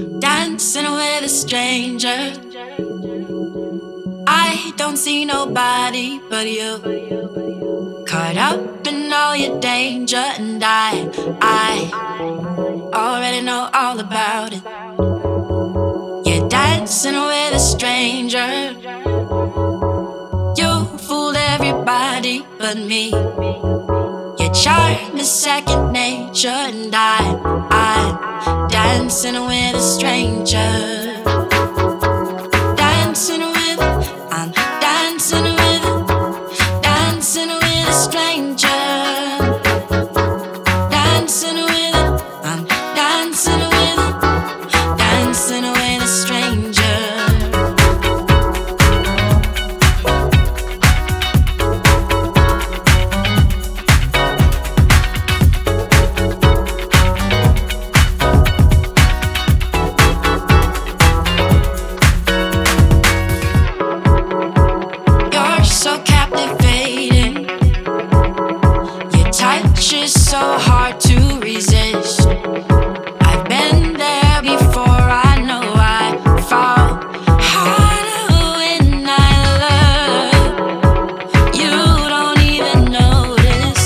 dancing with a stranger. I don't see nobody but you. Caught up in all your danger, and I already know all about it. You're dancing with a stranger. You fooled everybody but me. Your charm is second nature, and I dancing with a stranger. Dancing with, I'm dancing with, dancing with a stranger. Dancing with, I'm dancing with, dancing with a stranger. So captivating, your touch is so hard to resist. I've been there before, I know I fall harder when I love. You don't even notice,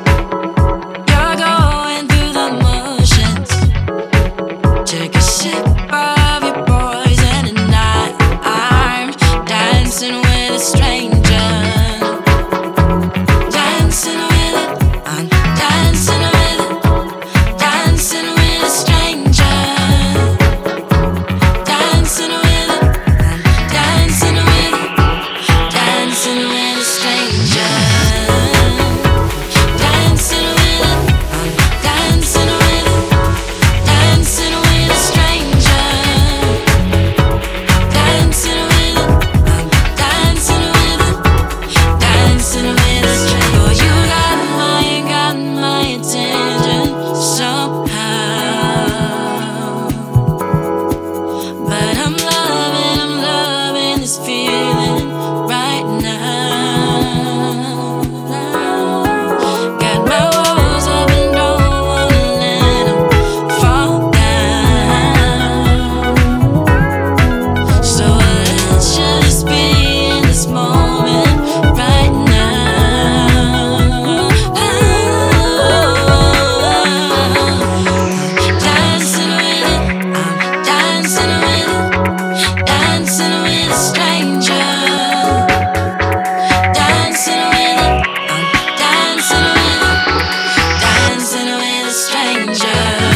you're going through the motions. Took a sip of your poison, and I'm dancing with a stranger. Dancing with a stranger.